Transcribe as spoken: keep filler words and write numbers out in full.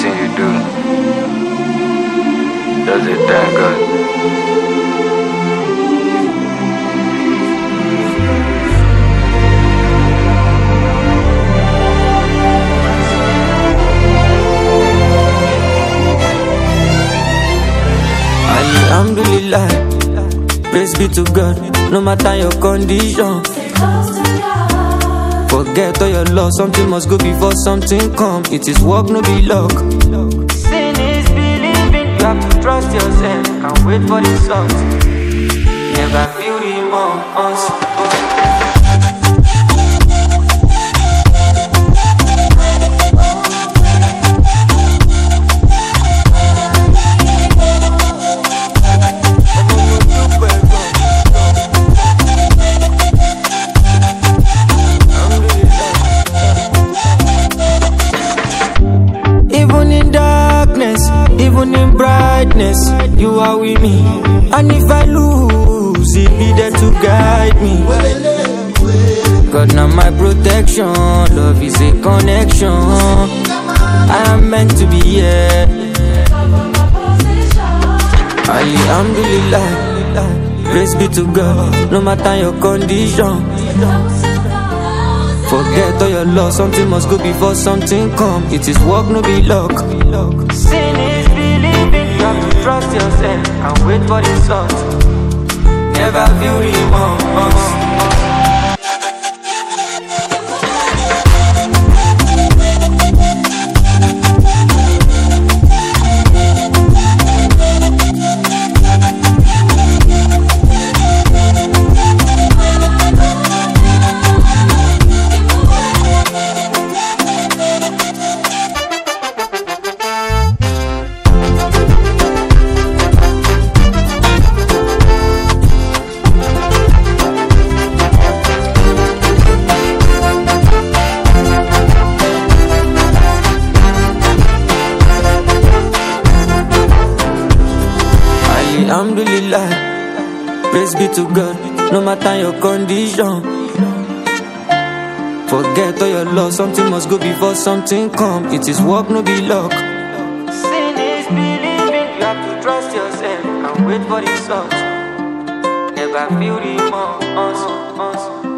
anything you do does it damn good. Alhamdulillah, praise be to God, no matter your condition. Forget all your loss, something must go before something come. It is work, no be luck. Sin is believing, you have to trust yourself and wait for the result. Never feel remorse. Even in brightness, you are with me. And if I lose, it be there to guide me. God, now my protection, love is a connection. I am meant to be here. Alhamdulillah, praise be to God, no matter your condition. Forget all your loss, something must go before something come. It is work, no be luck. Sin is believing, you have to trust yourself and wait for the result. Never feel remorse. Alhamdulillah, praise be to God, no matter your condition. Forget all your loss, something must go before something come. It is work, no be luck. Sin is believing, you have to trust yourself and wait for the result. Never feel remorse.